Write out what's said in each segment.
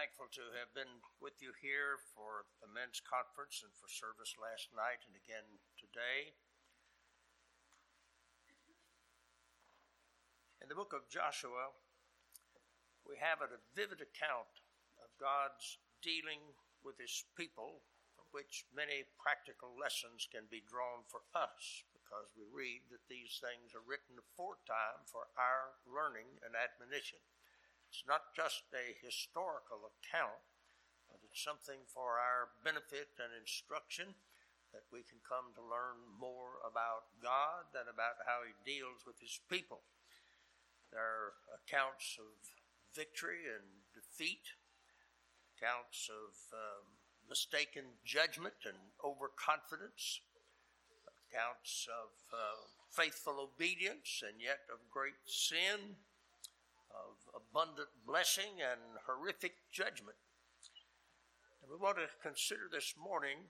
thankful to have been with you here for the men's conference and for service last night and again today. In the book of Joshua, we have a vivid account of God's dealing with his people, from which many practical lessons can be drawn for us, because we read that these things are written aforetime for our learning and admonition. It's not just a historical account, but it's something for our benefit and instruction, that we can come to learn more about God and about how he deals with his people. There are accounts of victory and defeat, accounts of mistaken judgment and overconfidence, accounts of faithful obedience and yet of great sin, of abundant blessing and horrific judgment. And we want to consider this morning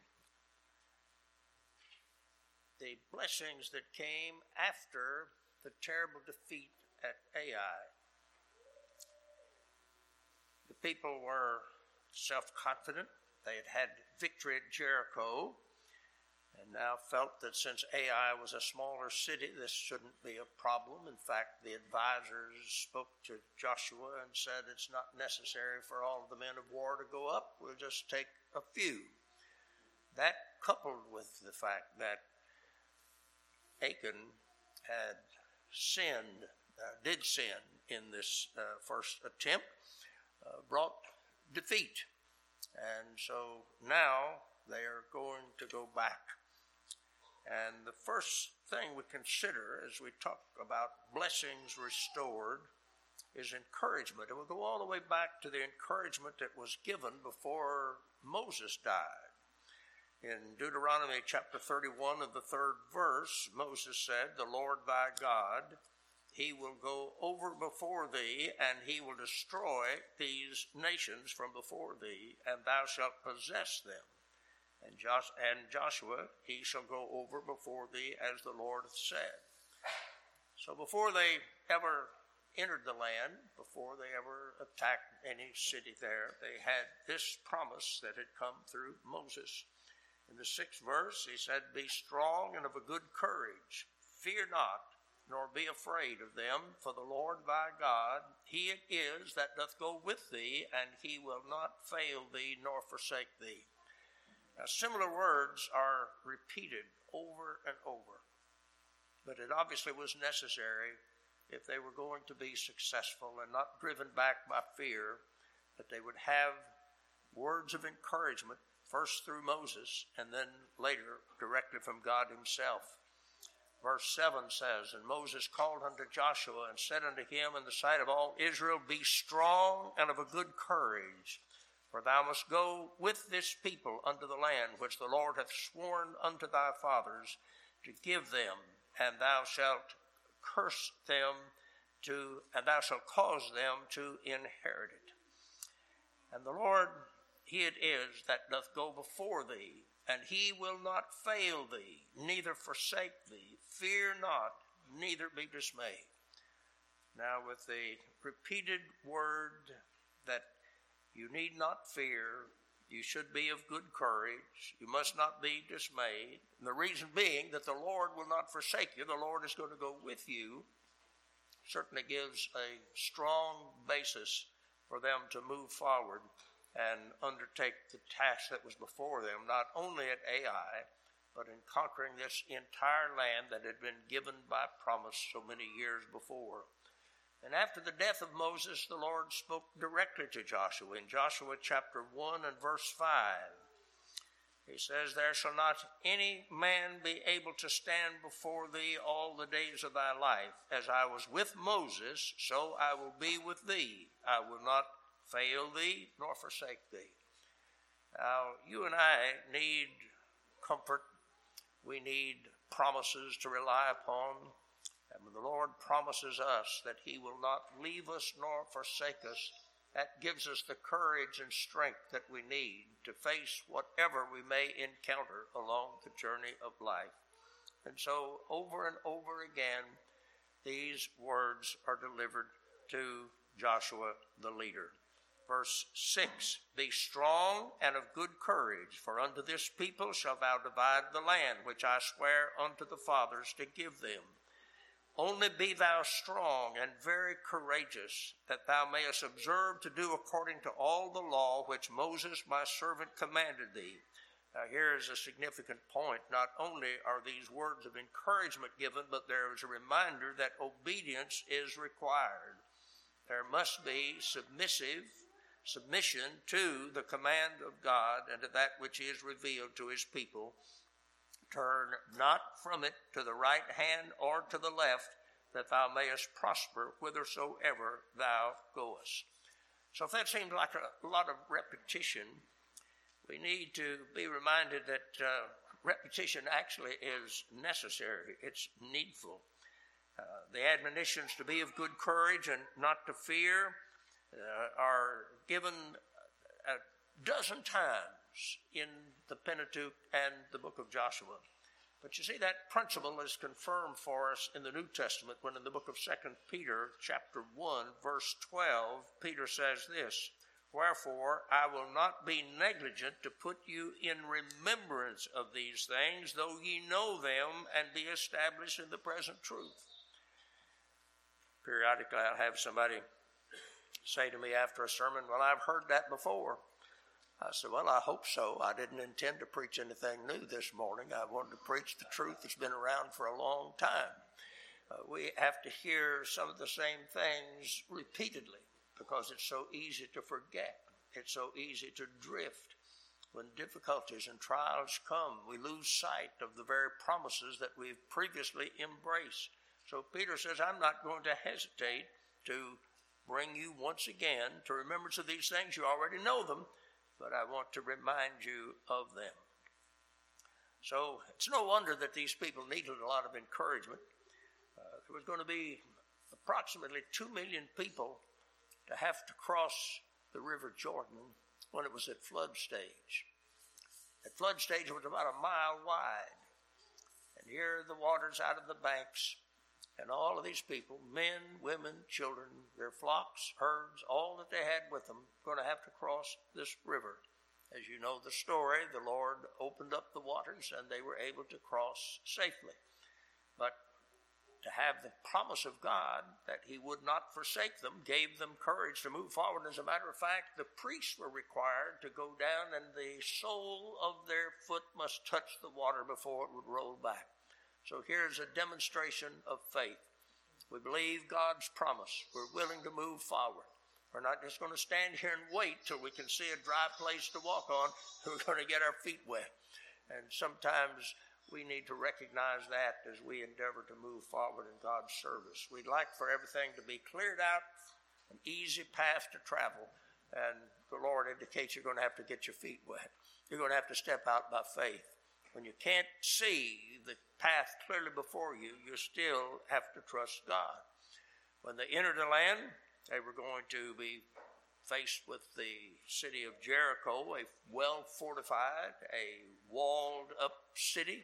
the blessings that came after the terrible defeat at Ai. The people were self-confident. They had had victory at Jericho, and now felt that since Ai was a smaller city, this shouldn't be a problem. In fact, the advisors spoke to Joshua and said it's not necessary for all of the men of war to go up. We'll just take a few. That, coupled with the fact that Achan had did sin in this first attempt, brought defeat. And so now they are going to go back. And the first thing we consider as we talk about blessings restored is encouragement. And we'll go all the way back to the encouragement that was given before Moses died. In Deuteronomy chapter 31 of the 3rd verse, Moses said, "The Lord thy God, he will go over before thee, and he will destroy these nations from before thee, and thou shalt possess them. And Joshua, he shall go over before thee as the Lord hath said." So before they ever entered the land, before they ever attacked any city there, they had this promise that had come through Moses. In the 6th verse, he said, "Be strong and of a good courage. Fear not, nor be afraid of them, for the Lord thy God, he it is that doth go with thee, and he will not fail thee nor forsake thee." Now, similar words are repeated over and over, but it obviously was necessary if they were going to be successful and not driven back by fear, that they would have words of encouragement, first through Moses and then later directly from God himself. Verse 7 says, "And Moses called unto Joshua and said unto him in the sight of all Israel, Be strong and of a good courage, for thou must go with this people unto the land which the Lord hath sworn unto thy fathers to give them, and thou shalt curse them and thou shalt cause them to inherit it. And the Lord, he it is that doth go before thee, and he will not fail thee, neither forsake thee. Fear not, neither be dismayed." Now, with the repeated word that you need not fear, you should be of good courage, you must not be dismayed, and the reason being that the Lord will not forsake you, the Lord is going to go with you, certainly gives a strong basis for them to move forward and undertake the task that was before them, not only at Ai, but in conquering this entire land that had been given by promise so many years before. And after the death of Moses, the Lord spoke directly to Joshua. In Joshua chapter 1 and verse 5, he says, "There shall not any man be able to stand before thee all the days of thy life. As I was with Moses, so I will be with thee. I will not fail thee nor forsake thee." Now, you and I need comfort. We need promises to rely upon. And when the Lord promises us that he will not leave us nor forsake us, that gives us the courage and strength that we need to face whatever we may encounter along the journey of life. And so over and over again, these words are delivered to Joshua the leader. Verse 6, be strong and of good courage, for unto this people shalt thou divide the land, which I swear unto the fathers to give them. Only be thou strong and very courageous, that thou mayest observe to do according to all the law which Moses my servant commanded thee. Now here is a significant point. Not only are these words of encouragement given, but there is a reminder that obedience is required. There must be submission to the command of God and to that which He has revealed to His people. Turn not from it to the right hand or to the left, that thou mayest prosper whithersoever thou goest. So if that seems like a lot of repetition, we need to be reminded that repetition actually is necessary. It's needful. The admonitions to be of good courage and not to fear are given a dozen times in the Pentateuch and the book of Joshua. But you see, that principle is confirmed for us in the New Testament when in the book of 2 Peter chapter 1, verse 12, Peter says this, wherefore I will not be negligent to put you in remembrance of these things, though ye know them and be established in the present truth. Periodically I'll have somebody say to me after a sermon, well, I've heard that before. I said, well, I hope so. I didn't intend to preach anything new this morning. I wanted to preach the truth that's been around for a long time. We have to hear some of the same things repeatedly because it's so easy to forget. It's so easy to drift. When difficulties and trials come, we lose sight of the very promises that we've previously embraced. So Peter says, I'm not going to hesitate to bring you once again to remembrance of these things. You already know them, but I want to remind you of them. So it's no wonder that these people needed a lot of encouragement. There was going to be approximately 2 million people to have to cross the River Jordan when it was at flood stage. At flood stage, it was about a mile wide. And here the water's out of the banks. And all of these people, men, women, children, their flocks, herds, all that they had with them, going to have to cross this river. As you know the story, the Lord opened up the waters and they were able to cross safely. But to have the promise of God that He would not forsake them gave them courage to move forward. As a matter of fact, the priests were required to go down and the sole of their foot must touch the water before it would roll back. So here's a demonstration of faith. We believe God's promise. We're willing to move forward. We're not just going to stand here and wait till we can see a dry place to walk on. We're going to get our feet wet. And sometimes we need to recognize that as we endeavor to move forward in God's service. We'd like for everything to be cleared out, an easy path to travel. And the Lord indicates you're going to have to get your feet wet. You're going to have to step out by faith. When you can't see the path clearly before you, you still have to trust God. When they entered the land, they were going to be faced with the city of Jericho, a well-fortified, a walled-up city.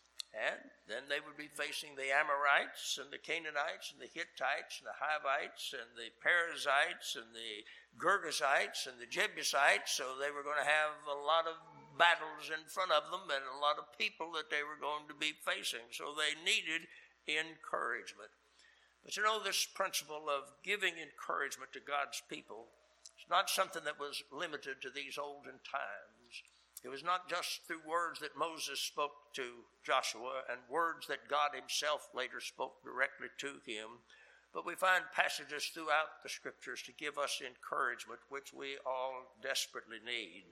And then they would be facing the Amorites and the Canaanites and the Hittites and the Hivites and the Perizzites and the Girgashites and the Jebusites. So they were going to have a lot of battles in front of them and a lot of people that they were going to be facing. So they needed encouragement. But you know, this principle of giving encouragement to God's people is not something that was limited to these olden times. It was not just through words that Moses spoke to Joshua and words that God Himself later spoke directly to him, but we find passages throughout the Scriptures to give us encouragement, which we all desperately need.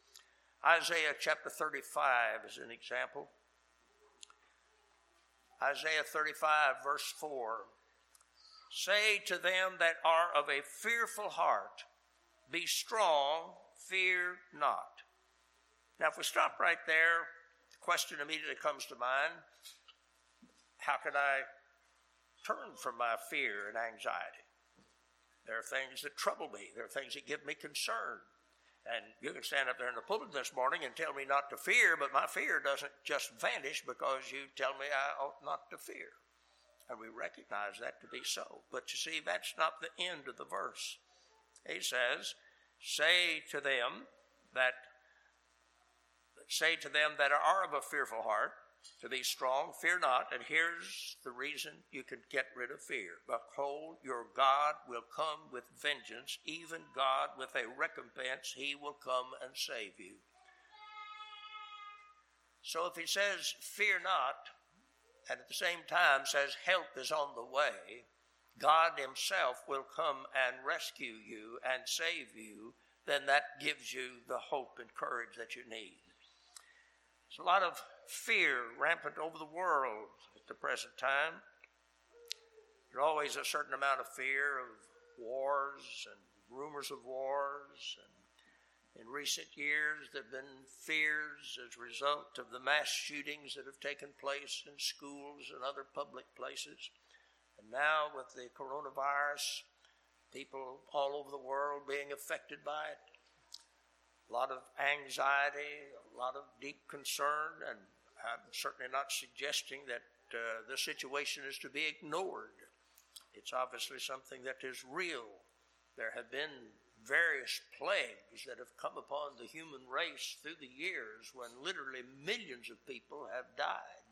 Isaiah chapter 35 is an example. Isaiah 35 verse 4. Say to them that are of a fearful heart, be strong, fear not. Now if we stop right there, the question immediately comes to mind, how can I turn from my fear and anxiety? There are things that trouble me. There are things that give me concern. And you can stand up there in the pulpit this morning and tell me not to fear, but my fear doesn't just vanish because you tell me I ought not to fear. And we recognize that to be so. But you see, that's not the end of the verse. He says, say to them that are of a fearful heart, to be strong, fear not. And here's the reason you can get rid of fear. Behold, your God will come with vengeance, even God with a recompense. He will come and save you. So if he says, fear not, and at the same time says help is on the way, God himself will come and rescue you and save you, then that gives you the hope and courage that you need. There's a lot of fear rampant over the world at the present time. There's always a certain amount of fear of wars and rumors of wars. And in recent years, there have been fears as a result of the mass shootings that have taken place in schools and other public places. And now with the coronavirus, people all over the world being affected by it. A lot of anxiety, a lot of deep concern, and I'm certainly not suggesting that the situation is to be ignored. It's obviously something that is real. There have been various plagues that have come upon the human race through the years when literally millions of people have died.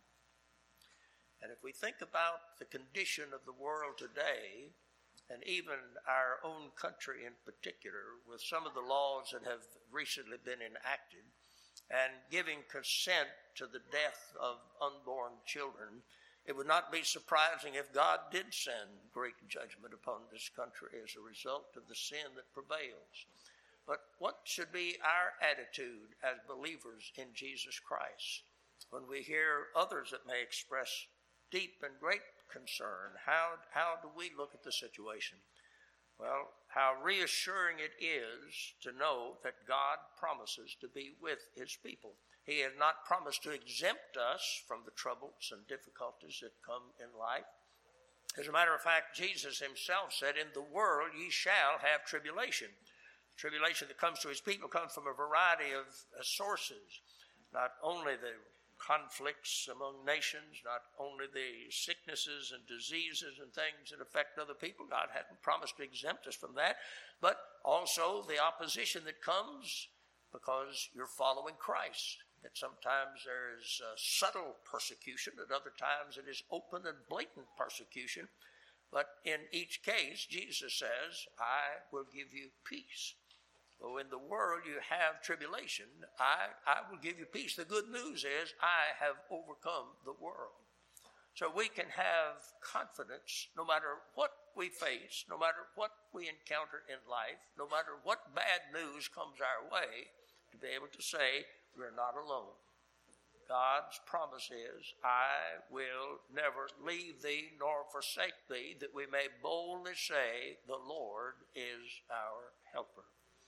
And if we think about the condition of the world today, and even our own country in particular, with some of the laws that have recently been enacted, and giving consent to the death of unborn children, it would not be surprising if God did send great judgment upon this country as a result of the sin that prevails. But what should be our attitude as believers in Jesus Christ when we hear others that may express deep and great concern? How do we look at the situation? Well, how reassuring it is to know that God promises to be with his people. He has not promised to exempt us from the troubles and difficulties that come in life. As a matter of fact, Jesus himself said, in the world ye shall have tribulation. The tribulation that comes to his people comes from a variety of sources, not only the conflicts among nations, not only the sicknesses and diseases and things that affect other people. God hadn't promised to exempt us from that, but also the opposition that comes because you're following Christ. That sometimes there is subtle persecution, at other times it is open and blatant persecution. But in each case, Jesus says, I will give you peace. So in the world you have tribulation, I will give you peace. The good news is I have overcome the world. So we can have confidence no matter what we face, no matter what we encounter in life, no matter what bad news comes our way, to be able to say we're not alone. God's promise is, I will never leave thee nor forsake thee, that we may boldly say, the Lord is our helper.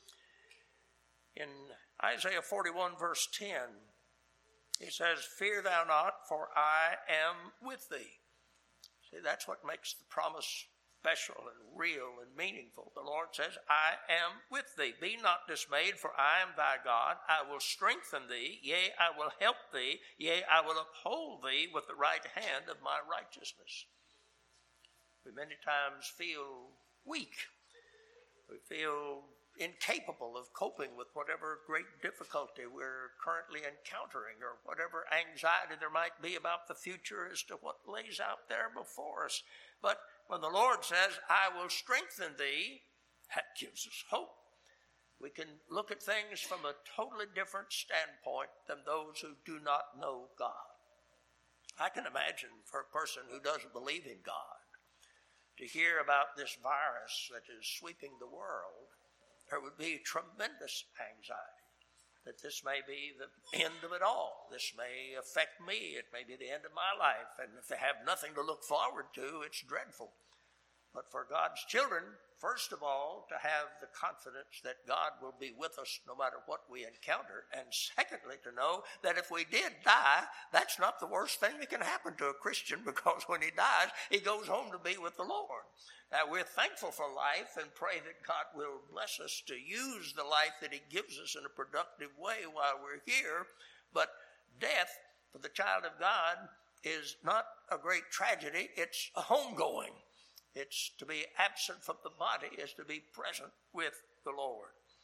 In Isaiah 41, verse 10, he says, fear thou not, for I am with thee. See, that's what makes the promise special and real and meaningful. The Lord says, I am with thee. Be not dismayed, for I am thy God. I will strengthen thee, yea, I will help thee, yea, I will uphold thee with the right hand of my righteousness. We many times feel weak. We feel incapable of coping with whatever great difficulty we're currently encountering, or whatever anxiety there might be about the future as to what lays out there before us. But when the Lord says, I will strengthen thee, that gives us hope. We can look at things from a totally different standpoint than those who do not know God. I can imagine for a person who doesn't believe in God, to hear about this virus that is sweeping the world, there would be tremendous anxiety that this may be the end of it all. This may affect me. It may be the end of my life. And if they have nothing to look forward to, it's dreadful. But for God's children, first of all, to have the confidence that God will be with us no matter what we encounter. And secondly, to know that if we did die, that's not the worst thing that can happen to a Christian, because when he dies, he goes home to be with the Lord. Now, we're thankful for life and pray that God will bless us to use the life that he gives us in a productive way while we're here. But death for the child of God is not a great tragedy. It's a homegoing. It's to be absent from the body is to be present with the Lord.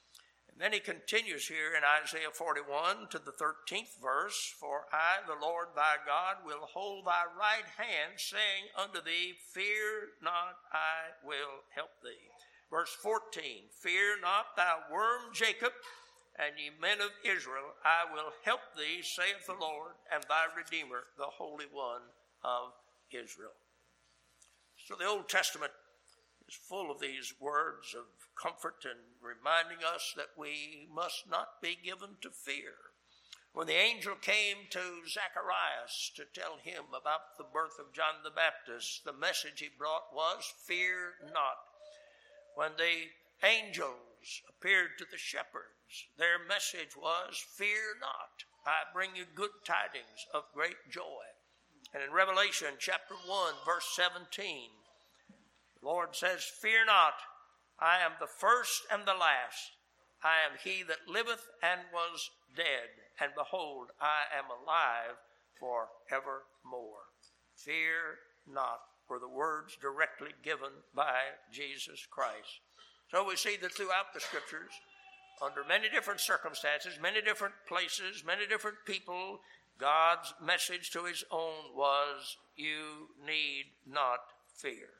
And then he continues here in Isaiah 41 to the 13th verse, "For I, the Lord thy God, will hold thy right hand, saying unto thee, Fear not, I will help thee." Verse 14, "Fear not, thou worm Jacob, and ye men of Israel, I will help thee, saith the Lord, and thy Redeemer, the Holy One of Israel." So the Old Testament is full of these words of comfort and reminding us that we must not be given to fear. When the angel came to Zacharias to tell him about the birth of John the Baptist, the message he brought was, "Fear not." When the angels appeared to the shepherds, their message was, "Fear not, I bring you good tidings of great joy." And in Revelation chapter 1, verse 17, the Lord says, "Fear not, I am the first and the last. I am he that liveth and was dead, and behold, I am alive for evermore." Fear not were the words directly given by Jesus Christ. So we see that throughout the Scriptures, under many different circumstances, many different places, many different people, God's message to his own was, "You need not fear."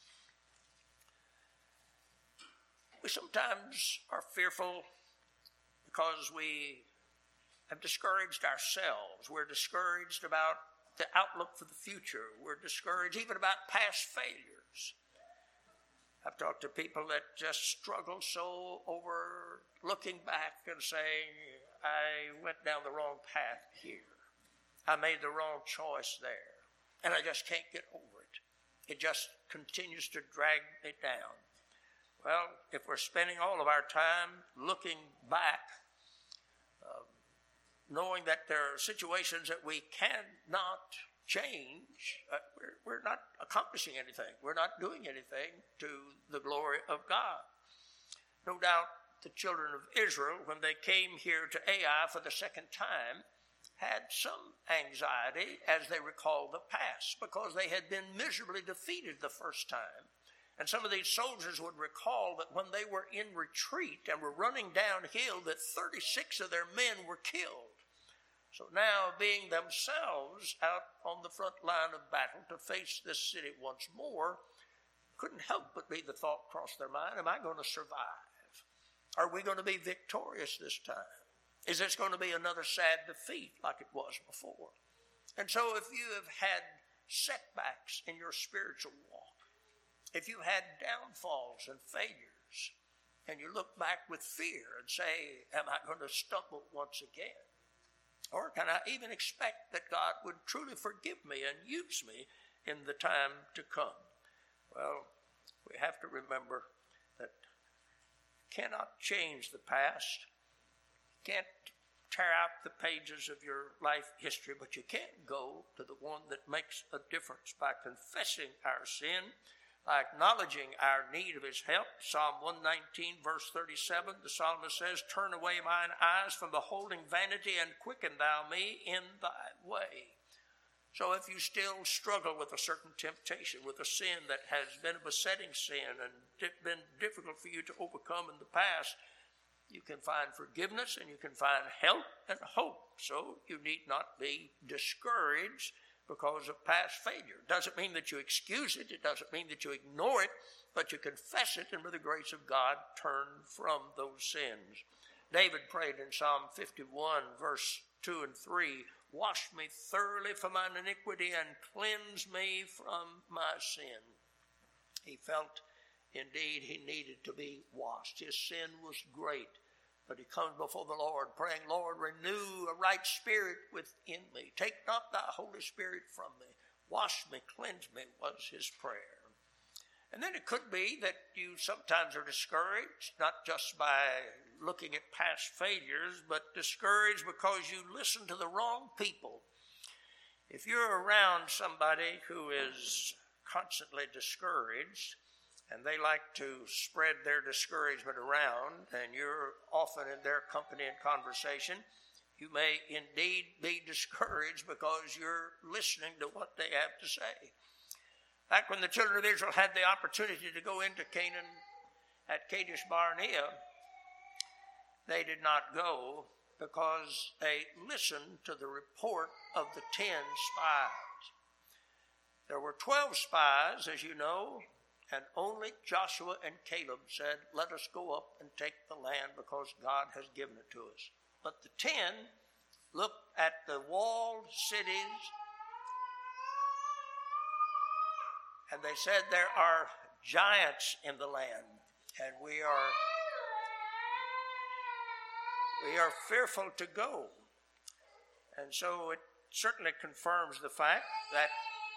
We sometimes are fearful because we have discouraged ourselves. We're discouraged about the outlook for the future. We're discouraged even about past failures. I've talked to people that just struggle so over looking back and saying, "I went down the wrong path here. I made the wrong choice there, and I just can't get over it. It just continues to drag me down." Well, if we're spending all of our time looking back, knowing that there are situations that we cannot change, we're not accomplishing anything. We're not doing anything to the glory of God. No doubt the children of Israel, when they came here to Ai for the second time, had some anxiety as they recalled the past, because they had been miserably defeated the first time. And some of these soldiers would recall that when they were in retreat and were running downhill, that 36 of their men were killed. So now, being themselves out on the front line of battle to face this city once more, couldn't help but be the thought crossed their mind, "Am I going to survive? Are we going to be victorious this time? Is this going to be another sad defeat like it was before?" And so if you have had setbacks in your spiritual walk, if you had downfalls and failures, and you look back with fear and say, "Am I going to stumble once again? Or can I even expect that God would truly forgive me and use me in the time to come?" Well, we have to remember that you cannot change the past. You can't tear out the pages of your life history, but you can go to the one that makes a difference by confessing our sin, by acknowledging our need of his help. Psalm 119, verse 37, the psalmist says, "Turn away mine eyes from beholding vanity, and quicken thou me in thy way." So if you still struggle with a certain temptation, with a sin that has been a besetting sin and been difficult for you to overcome in the past, you can find forgiveness and you can find help and hope. So you need not be discouraged because of past failure. It doesn't mean that you excuse it. It doesn't mean that you ignore it, but you confess it and with the grace of God turn from those sins. David prayed in Psalm 51, verse 2 and 3, "Wash me thoroughly from mine iniquity and cleanse me from my sin." He felt indeed he needed to be washed. His sin was great. But he comes before the Lord praying, "Lord, renew a right spirit within me. Take not thy Holy Spirit from me. Wash me, cleanse me," was his prayer. And then it could be that you sometimes are discouraged, not just by looking at past failures, but discouraged because you listen to the wrong people. If you're around somebody who is constantly discouraged, and they like to spread their discouragement around, and you're often in their company and conversation, you may indeed be discouraged because you're listening to what they have to say. Back when the children of Israel had the opportunity to go into Canaan at Kadesh Barnea, they did not go because they listened to the report of the 10 spies. There were 12 spies, as you know, and only Joshua and Caleb said, let us go up and take the land because God has given it to us. But the 10 looked at the walled cities and they said, there are giants in the land and we are fearful to go. And so it certainly confirms the fact that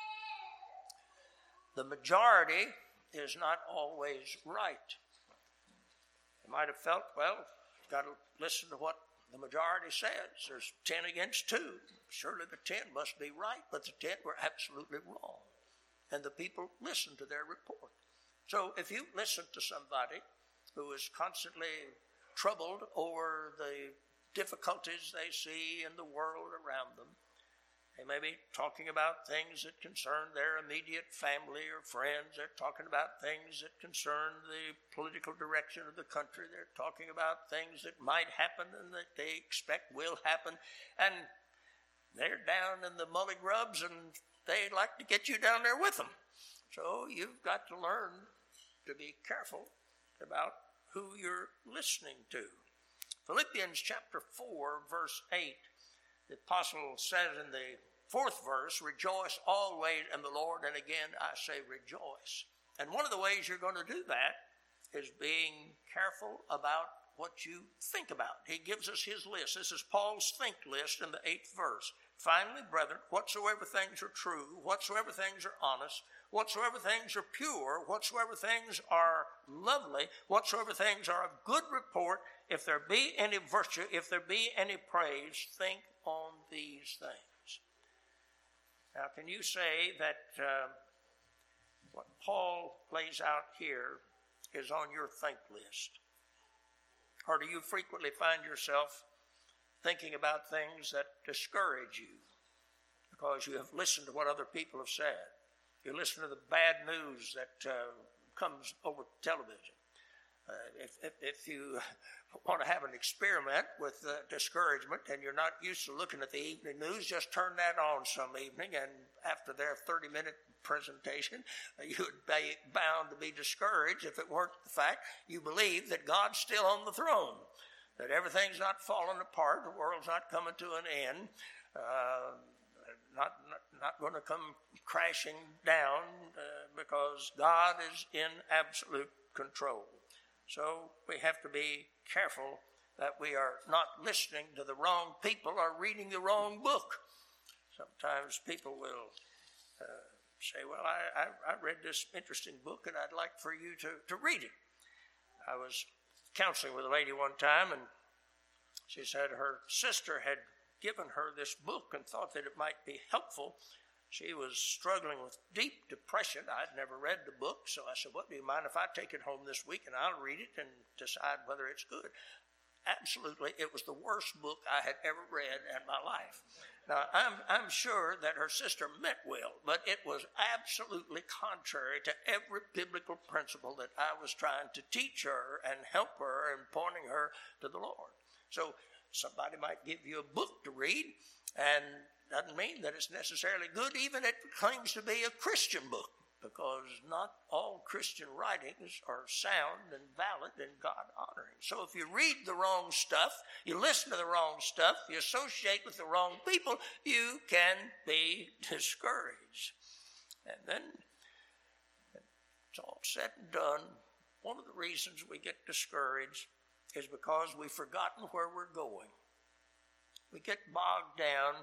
the majority is not always right. You might have felt, well, you've got to listen to what the majority says. There's 10 against 2. Surely the 10 must be right, but the 10 were absolutely wrong. And the people listened to their report. So if you listen to somebody who is constantly troubled over the difficulties they see in the world around them, they may be talking about things that concern their immediate family or friends. They're talking about things that concern the political direction of the country. They're talking about things that might happen and that they expect will happen. And they're down in the mully grubs and they like to get you down there with them. So you've got to learn to be careful about who you're listening to. Philippians chapter 4, verse 8, the apostle says in the 4th verse, rejoice always in the Lord, and again I say rejoice. And one of the ways you're going to do that is being careful about what you think about. He gives us his list. This is Paul's think list in the 8th verse. Finally, brethren, whatsoever things are true, whatsoever things are honest, whatsoever things are pure, whatsoever things are lovely, whatsoever things are of good report, if there be any virtue, if there be any praise, think on these things. Now, can you say that what Paul lays out here is on your think list? Or do you frequently find yourself thinking about things that discourage you because you have listened to what other people have said? You listen to the bad news that comes over television. If you want to have an experiment with discouragement and you're not used to looking at the evening news, just turn that on some evening, and after their 30-minute presentation, you would be bound to be discouraged if it weren't the fact you believe that God's still on the throne, that everything's not falling apart, the world's not coming to an end, not going to come crashing down because God is in absolute control. So we have to be careful that we are not listening to the wrong people or reading the wrong book. Sometimes people will say, well, I read this interesting book and I'd like for you to read it. I was counseling with a lady one time and she said her sister had given her this book and thought that it might be helpful. She was struggling with deep depression. I'd never read the book, so I said, well, do you mind if I take it home this week and I'll read it and decide whether it's good? Absolutely, it was the worst book I had ever read in my life. Now, I'm sure that her sister meant well, but it was absolutely contrary to every biblical principle that I was trying to teach her and help her in pointing her to the Lord. So somebody might give you a book to read, and doesn't mean that it's necessarily good, even if it claims to be a Christian book, because not all Christian writings are sound and valid and God-honoring. So if you read the wrong stuff, you listen to the wrong stuff, you associate with the wrong people, you can be discouraged. And then, it's all said and done, one of the reasons we get discouraged is because we've forgotten where we're going. We get bogged down.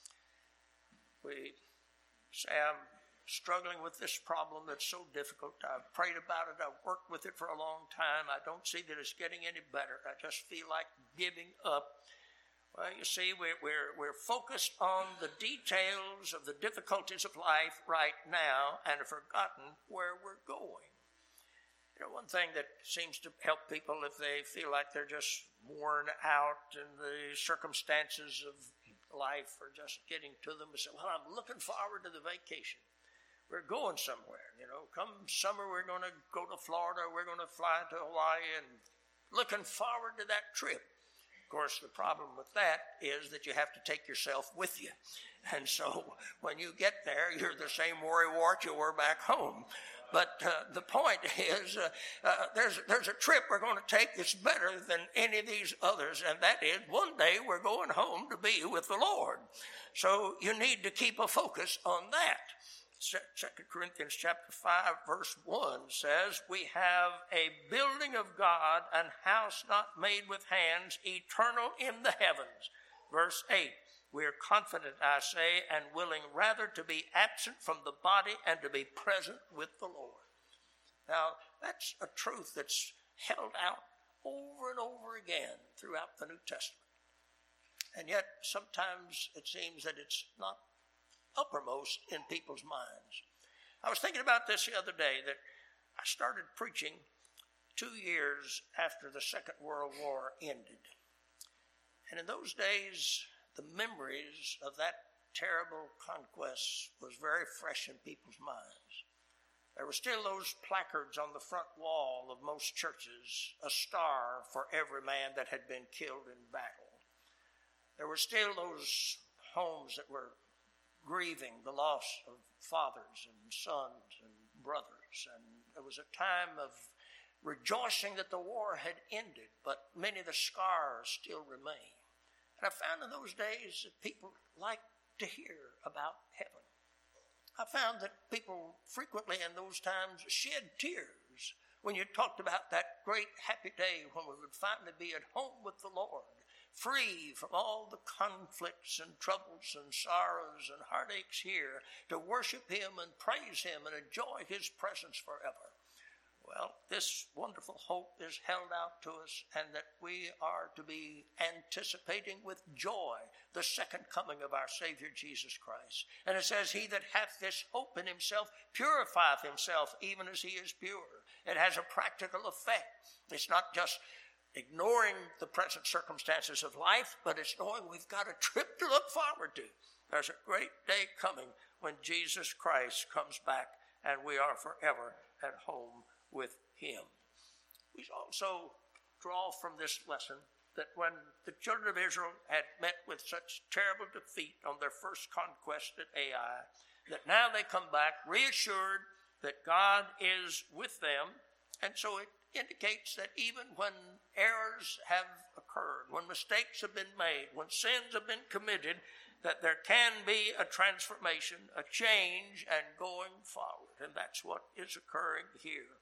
We say, I'm struggling with this problem that's so difficult. I've prayed about it. I've worked with it for a long time. I don't see that it's getting any better. I just feel like giving up. Well, you see, we're focused on the details of the difficulties of life right now and have forgotten where we're going. You know, one thing that seems to help people if they feel like they're just worn out and the circumstances of life are just getting to them, and say, well, I'm looking forward to the vacation. We're going somewhere, you know. Come summer, we're going to go to Florida. We're going to fly to Hawaii and looking forward to that trip. Of course, the problem with that is that you have to take yourself with you. And so when you get there, you're the same worrywart you were back home. But the point is, there's a trip we're going to take that's better than any of these others, and that is one day we're going home to be with the Lord. So you need to keep a focus on that. 2 Corinthians chapter 5, verse 1 says, we have a building of God, an house not made with hands, eternal in the heavens. Verse 8, we are confident, I say, and willing rather to be absent from the body and to be present with the Lord. Now, that's a truth that's held out over and over again throughout the New Testament. And yet, sometimes it seems that it's not uppermost in people's minds. I was thinking about this the other day, that I started preaching 2 years after the Second World War ended. And in those days, the memories of that terrible conquest was very fresh in people's minds. There were still those placards on the front wall of most churches, a star for every man that had been killed in battle. There were still those homes that were grieving the loss of fathers and sons and brothers. And there was a time of rejoicing that the war had ended, but many of the scars still remain. And I found in those days that people liked to hear about heaven. I found that people frequently in those times shed tears when you talked about that great happy day when we would finally be at home with the Lord, free from all the conflicts and troubles and sorrows and heartaches here, to worship Him and praise Him and enjoy His presence forever. Well, this wonderful hope is held out to us, and that we are to be anticipating with joy the second coming of our Savior Jesus Christ. And it says, he that hath this hope in himself purifieth himself even as he is pure. It has a practical effect. It's not just ignoring the present circumstances of life, but it's knowing we've got a trip to look forward to. There's a great day coming when Jesus Christ comes back and we are forever at home with Him. We also draw from this lesson that when the children of Israel had met with such terrible defeat on their first conquest at Ai, that now they come back reassured that God is with them. And so it indicates that even when errors have occurred, when mistakes have been made, when sins have been committed, that there can be a transformation, a change, and going forward. And that's what is occurring here.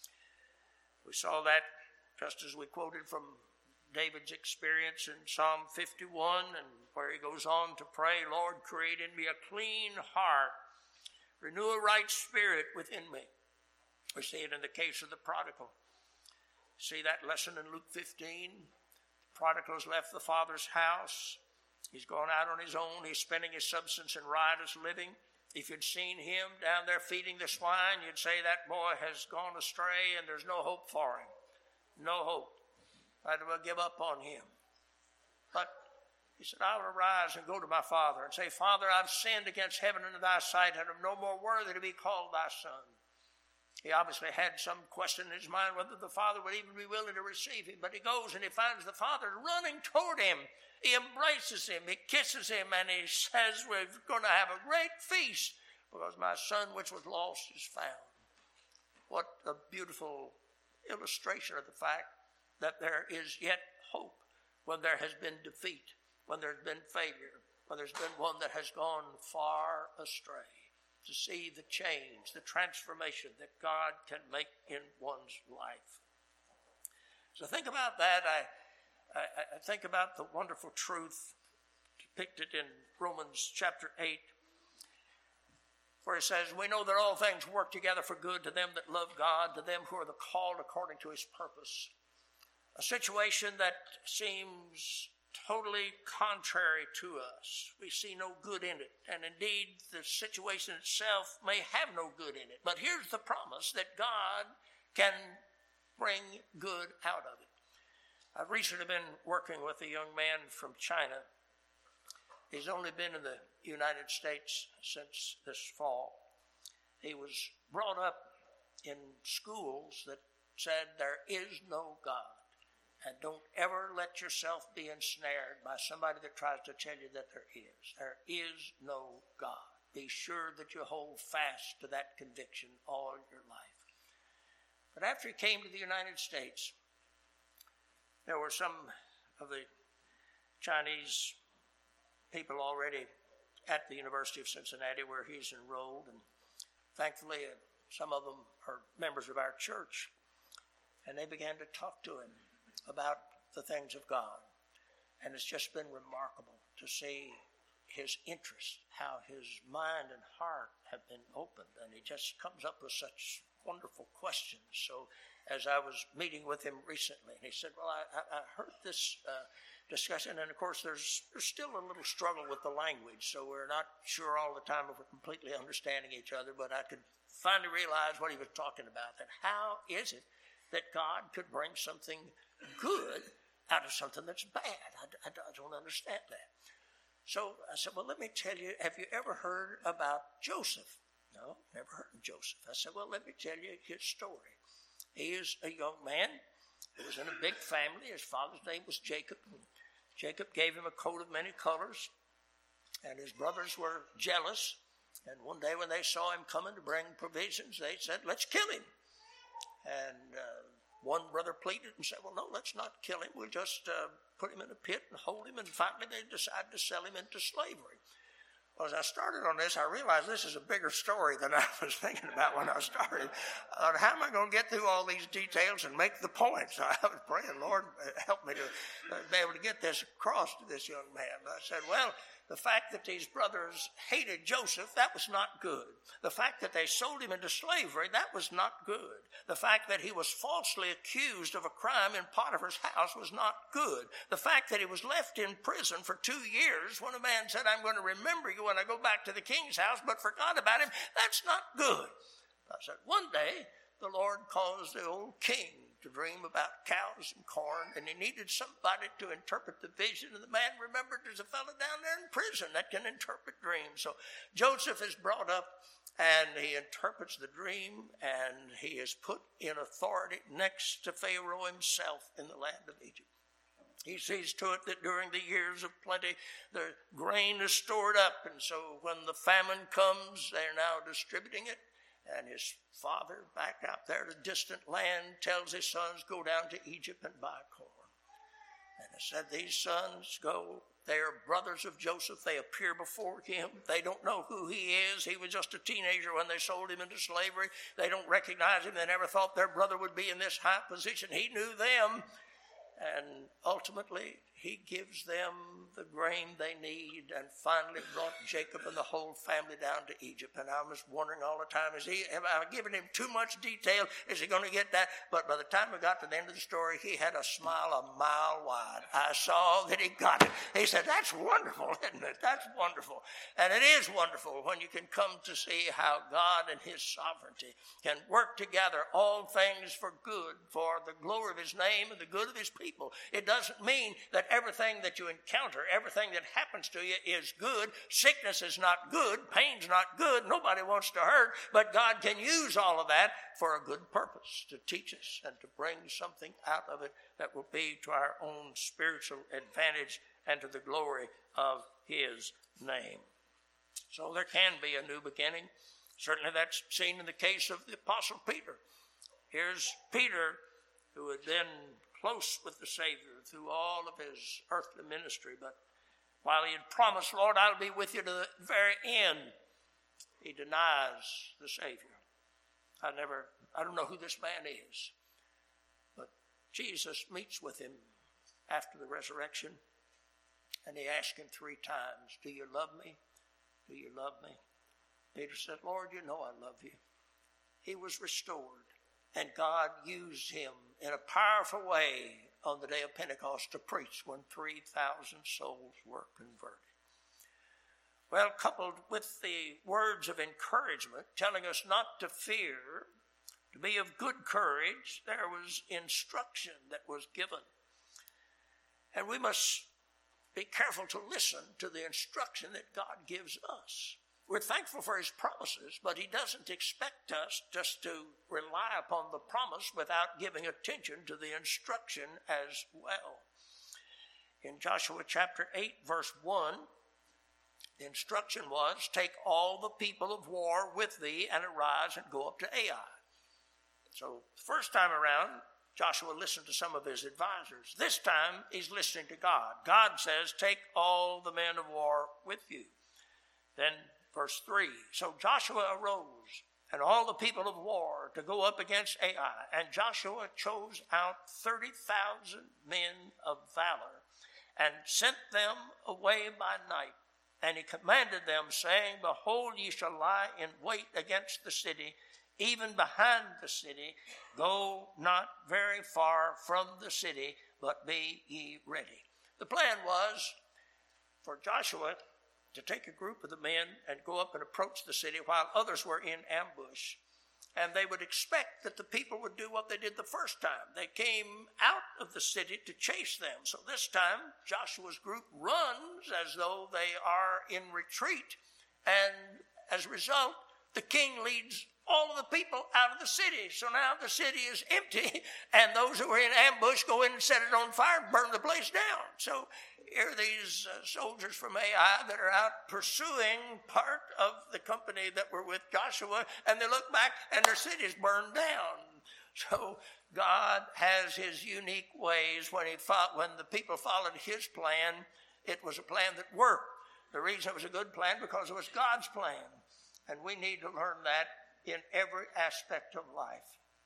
We saw that just as we quoted from David's experience in Psalm 51, and where he goes on to pray, Lord, create in me a clean heart, renew a right spirit within me. We see it in the case of the prodigal. See that lesson in Luke 15? The prodigal has left the father's house. He's gone out on his own. He's spending his substance in riotous living. If you'd seen him down there feeding the swine, you'd say that boy has gone astray and there's no hope for him. No hope. I'd well give up on him. But he said, I will arise and go to my father and say, Father, I've sinned against heaven and in thy sight, and am no more worthy to be called thy son. He obviously had some question in his mind whether the father would even be willing to receive him. But he goes and he finds the father running toward him. He embraces him, he kisses him, and he says, we're going to have a great feast because my son which was lost is found. What a beautiful illustration of the fact that there is yet hope when there has been defeat, when there's been failure, when there's been one that has gone far astray. To see the change, the transformation that God can make in one's life. So think about that. I think about the wonderful truth depicted in Romans chapter 8, where it says, we know that all things work together for good to them that love God, to them who are the called according to His purpose. A situation that seems totally contrary to us. We see no good in it. And indeed, the situation itself may have no good in it. But here's the promise that God can bring good out of it. I've recently been working with a young man from China. He's only been in the United States since this fall. He was brought up in schools that said there is no God. And don't ever let yourself be ensnared by somebody that tries to tell you that there is. There is no God. Be sure that you hold fast to that conviction all your life. But after he came to the United States, there were some of the Chinese people already at the University of Cincinnati where he's enrolled, and thankfully some of them are members of our church, and they began to talk to him about the things of God. And it's just been remarkable to see his interest, how his mind and heart have been opened, and he just comes up with such wonderful questions. So as I was meeting with him recently, and he said, well, I heard this discussion, and of course there's still a little struggle with the language, so we're not sure all the time if we're completely understanding each other, but I could finally realize what he was talking about, that how is it that God could bring something good out of something that's bad? I don't understand that. So I said, well, let me tell you, have you ever heard about Joseph? No, never heard of Joseph. I said, well, let me tell you his story. He is a young man who was in a big family. His father's name was Jacob. Jacob gave him a coat of many colors, and his brothers were jealous. And one day when they saw him coming to bring provisions, they said, let's kill him. And one brother pleaded and said, well, no, let's not kill him. We'll just put him in a pit and hold him. And finally they decided to sell him into slavery. Well, as I started on this, I realized this is a bigger story than I was thinking about when I started. I thought, how am I going to get through all these details and make the point? So I was praying, Lord, help me to be able to get this across to this young man. But I said, well, the fact that these brothers hated Joseph, that was not good. The fact that they sold him into slavery, that was not good. The fact that he was falsely accused of a crime in Potiphar's house was not good. The fact that he was left in prison for 2 years when a man said, I'm going to remember you when I go back to the king's house, but forgot about him, that's not good. I said, one day the Lord caused the old king to dream about cows and corn, and he needed somebody to interpret the vision, and the man remembered there's a fellow down there in prison that can interpret dreams. So Joseph is brought up, and he interprets the dream, and he is put in authority next to Pharaoh himself in the land of Egypt. He sees to it that during the years of plenty, the grain is stored up, and so when the famine comes, they're now distributing it. And his father, back out there to distant land, tells his sons, go down to Egypt and buy corn. And he said, these sons go. They are brothers of Joseph. They appear before him. They don't know who he is. He was just a teenager when they sold him into slavery. They don't recognize him. They never thought their brother would be in this high position. He knew them. And ultimately, he gives them the grain they need, and finally brought Jacob and the whole family down to Egypt. And I was wondering all the time, have I given him too much detail? Is he going to get that? But by the time we got to the end of the story, he had a smile a mile wide. I saw that he got it. He said, that's wonderful, isn't it? That's wonderful. And it is wonderful when you can come to see how God and his sovereignty can work together all things for good, for the glory of his name and the good of his people. It doesn't mean that everything that you encounter, everything that happens to you is good. Sickness is not good. Pain's not good. Nobody wants to hurt. But God can use all of that for a good purpose, to teach us and to bring something out of it that will be to our own spiritual advantage and to the glory of his name. So there can be a new beginning. Certainly that's seen in the case of the Apostle Peter. Here's Peter, who had been close with the Savior through all of his earthly ministry, but while he had promised, Lord, I'll be with you to the very end, he denies the Savior. I don't know who this man is, but Jesus meets with him after the resurrection, and he asks him 3 times, do you love me? Do you love me? Peter said, Lord, you know I love you. He was restored. And God used him in a powerful way on the day of Pentecost to preach when 3,000 souls were converted. Well, coupled with the words of encouragement, telling us not to fear, to be of good courage, there was instruction that was given. And we must be careful to listen to the instruction that God gives us. We're thankful for his promises, but he doesn't expect us just to rely upon the promise without giving attention to the instruction as well. In Joshua chapter 8, verse 1, the instruction was, take all the people of war with thee and arise and go up to Ai. So the first time around, Joshua listened to some of his advisors. This time, he's listening to God. God says, take all the men of war with you. Then verse 3, so Joshua arose and all the people of war to go up against Ai. And Joshua chose out 30,000 men of valor and sent them away by night. And he commanded them, saying, behold, ye shall lie in wait against the city, even behind the city. Go not very far from the city, but be ye ready. The plan was for Joshua to take a group of the men and go up and approach the city while others were in ambush. And they would expect that the people would do what they did the first time. They came out of the city to chase them. So this time, Joshua's group runs as though they are in retreat. And as a result, the king leads all of the people out of the city. So now the city is empty, and those who were in ambush go in and set it on fire and burn the place down. So here are these soldiers from Ai that are out pursuing part of the company that were with Joshua, and they look back and their city is burned down. So God has his unique ways. When the people followed his plan, it was a plan that worked. The reason it was a good plan, because it was God's plan. And we need to learn that in every aspect of life.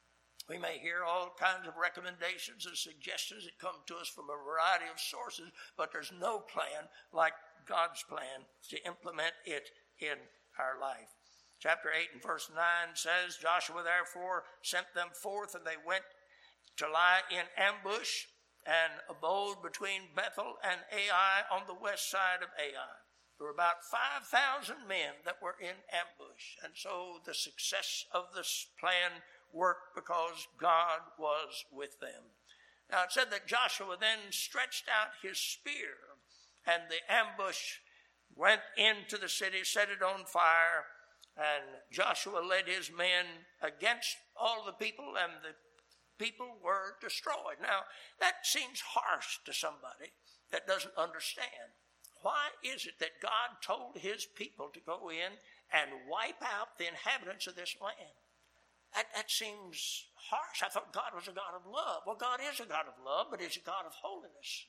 We may hear all kinds of recommendations and suggestions that come to us from a variety of sources, but there's no plan like God's plan to implement it in our life. Chapter 8 and verse 9 says, Joshua therefore sent them forth, and they went to lie in ambush and abode between Bethel and Ai on the west side of Ai. There were about 5,000 men that were in ambush. And so the success of this plan worked because God was with them. Now it said that Joshua then stretched out his spear, and the ambush went into the city, set it on fire, and Joshua led his men against all the people, and the people were destroyed. Now that seems harsh to somebody that doesn't understand. Why is it that God told his people to go in and wipe out the inhabitants of this land? That seems harsh. I thought God was a God of love. Well, God is a God of love, but he's a God of holiness.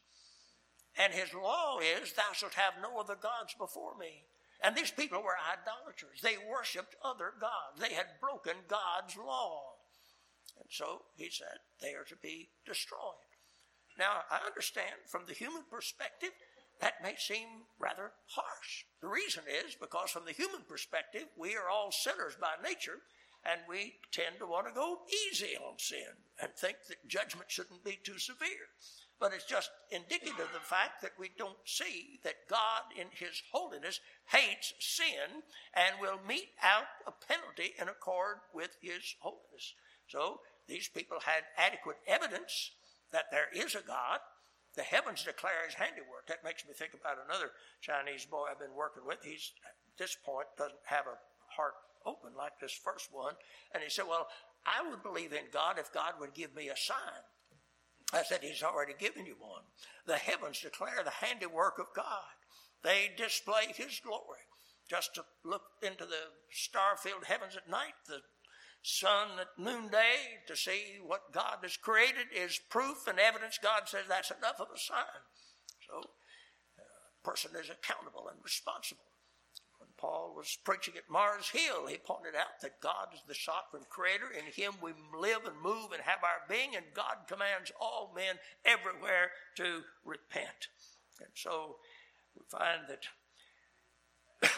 And his law is, thou shalt have no other gods before me. And these people were idolaters. They worshipped other gods. They had broken God's law. And so he said they are to be destroyed. Now, I understand from the human perspective, that may seem rather harsh. The reason is because from the human perspective, we are all sinners by nature, and we tend to want to go easy on sin and think that judgment shouldn't be too severe. But it's just indicative of the fact that we don't see that God in his holiness hates sin and will mete out a penalty in accord with his holiness. So these people had adequate evidence that there is a God. The heavens declare his handiwork. That makes me think about another Chinese boy I've been working with. He's, at this point, doesn't have a heart open like this first one. And he said, well, I would believe in God if God would give me a sign. I said, he's already given you one. The heavens declare the handiwork of God. They display his glory. Just to look into the star-filled heavens at night, the sun at noonday, to see what God has created is proof and evidence. God says that's enough of a sign. So a person is accountable and responsible. When Paul was preaching at Mars Hill, he pointed out that God is the sovereign creator. In him we live and move and have our being, and God commands all men everywhere to repent. And so we find that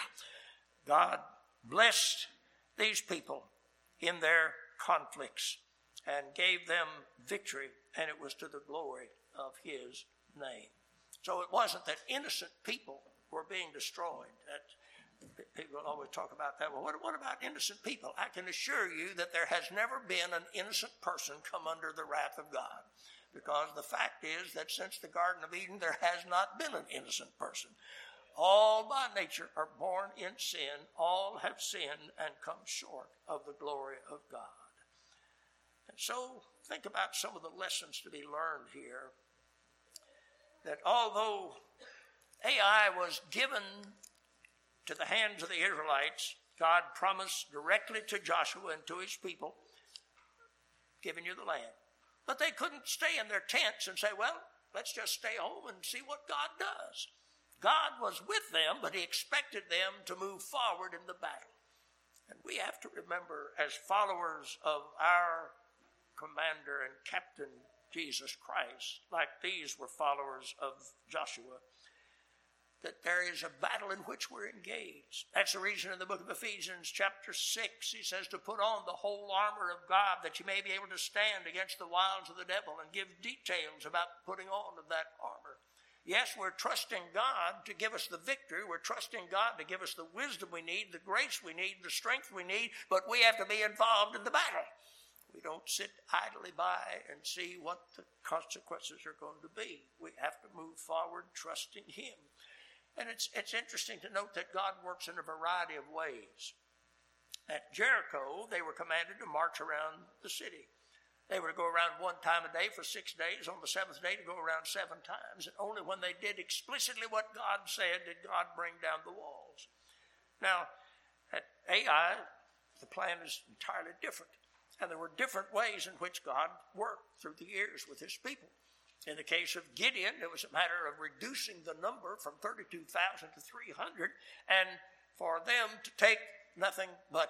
God blessed these people in their conflicts and gave them victory, and it was to the glory of his name. So it wasn't that innocent people were being destroyed. That people always talk about that. Well, what about innocent people? I can assure you that there has never been an innocent person come under the wrath of God, because the fact is that since the Garden of Eden, there has not been an innocent person. all by nature are born in sin. All have sinned and come short of the glory of God. And so think about some of the lessons to be learned here. That although Ai was given to the hands of the Israelites, God promised directly to Joshua and to his people, giving you the land. But they couldn't stay in their tents and say, well, let's just stay home and see what God does. God was with them, but he expected them to move forward in the battle. And we have to remember, as followers of our commander and captain, Jesus Christ, like these were followers of Joshua, that there is a battle in which we're engaged. That's the reason in the book of Ephesians chapter 6, he says to put on the whole armor of God that you may be able to stand against the wiles of the devil, and give details about putting on of that armor. Yes, we're trusting God to give us the victory. We're trusting God to give us the wisdom we need, the grace we need, the strength we need, but we have to be involved in the battle. We don't sit idly by and see what the consequences are going to be. We have to move forward trusting him. And it's interesting to note that God works in a variety of ways. At Jericho, they were commanded to march around the city. They were to go around one time a day for 6 days. On the seventh day, to go around 7 times. And only when they did explicitly what God said did God bring down the walls. Now, at Ai, the plan is entirely different. And there were different ways in which God worked through the years with his people. In the case of Gideon, it was a matter of reducing the number from 32,000 to 300, and for them to take nothing but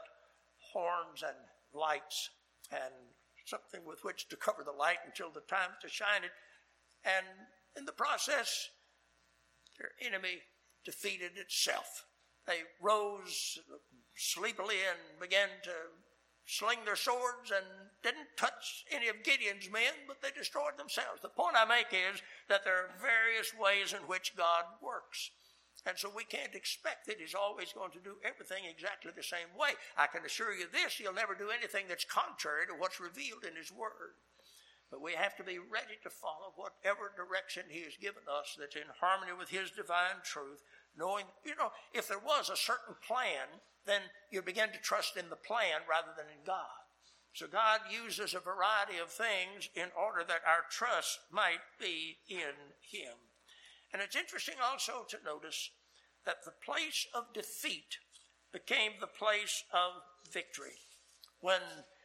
horns and lights and something with which to cover the light until the time to shine it. And in the process, their enemy defeated itself. They rose sleepily and began to sling their swords and didn't touch any of Gideon's men, but they destroyed themselves. The point I make is that there are various ways in which God works. And so we can't expect that he's always going to do everything exactly the same way. I can assure you this, he'll never do anything that's contrary to what's revealed in his word. But we have to be ready to follow whatever direction he has given us that's in harmony with his divine truth, knowing, if there was a certain plan, then you begin to trust in the plan rather than in God. So God uses a variety of things in order that our trust might be in him. And it's interesting also to notice that the place of defeat became the place of victory. When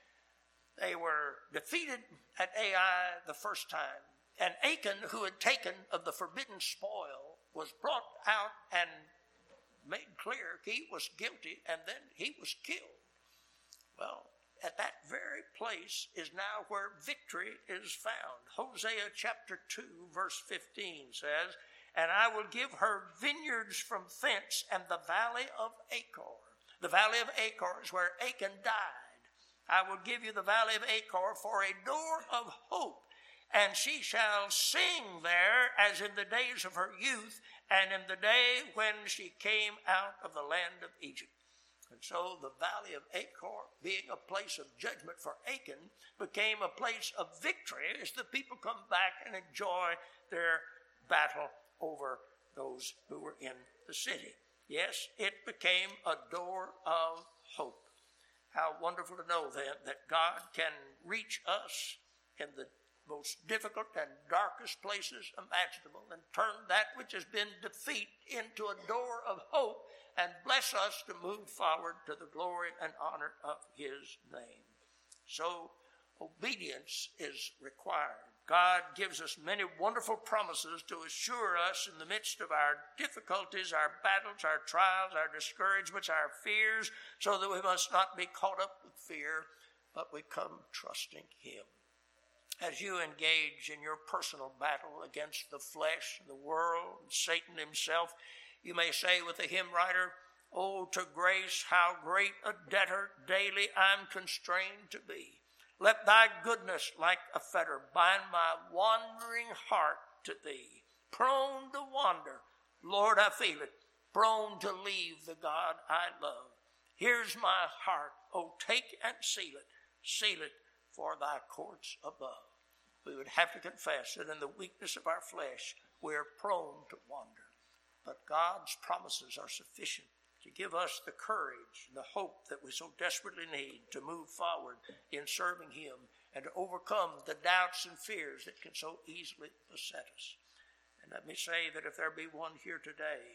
they were defeated at Ai the first time, and Achan, who had taken of the forbidden spoil, was brought out and made clear he was guilty, and then he was killed. Well, at that very place is now where victory is found. Hosea chapter 2, verse 15 says, "And I will give her vineyards from thence and the valley of Achor." The valley of Achor is where Achan died. "I will give you the valley of Achor for a door of hope, and she shall sing there as in the days of her youth, and in the day when she came out of the land of Egypt." And so the valley of Achor, being a place of judgment for Achan, became a place of victory as the people come back and enjoy their battle over those who were in the city. Yes, it became a door of hope. How wonderful to know then that God can reach us in the most difficult and darkest places imaginable and turn that which has been defeat into a door of hope and bless us to move forward to the glory and honor of his name. So obedience is required. God gives us many wonderful promises to assure us in the midst of our difficulties, our battles, our trials, our discouragements, our fears, so that we must not be caught up with fear, but we come trusting him. As you engage in your personal battle against the flesh, the world, and Satan himself, you may say with the hymn writer, "Oh, to grace, how great a debtor daily I'm constrained to be. Let thy goodness like a fetter bind my wandering heart to thee. Prone to wander, Lord, I feel it, prone to leave the God I love. Here's my heart, oh, take and seal it for thy courts above." We would have to confess that in the weakness of our flesh, we are prone to wander. But God's promises are sufficient to give us the courage and the hope that we so desperately need to move forward in serving Him and to overcome the doubts and fears that can so easily beset us. And let me say that if there be one here today,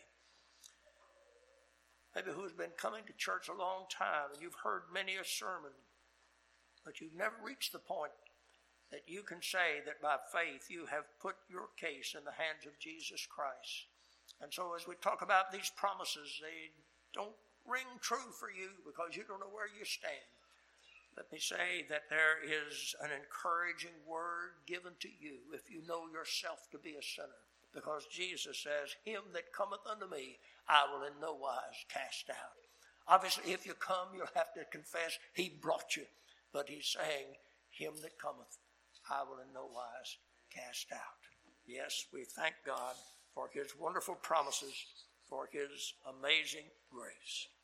maybe who's been coming to church a long time and you've heard many a sermon, but you've never reached the point that you can say that by faith you have put your case in the hands of Jesus Christ. And so as we talk about these promises, they don't ring true for you because you don't know where you stand. Let me say that there is an encouraging word given to you if you know yourself to be a sinner. Because Jesus says, him that cometh unto me, I will in no wise cast out. Obviously, if you come, you'll have to confess He brought you. But He's saying, him that cometh, I will in no wise cast out. Yes, we thank God for His wonderful promises, for His amazing grace.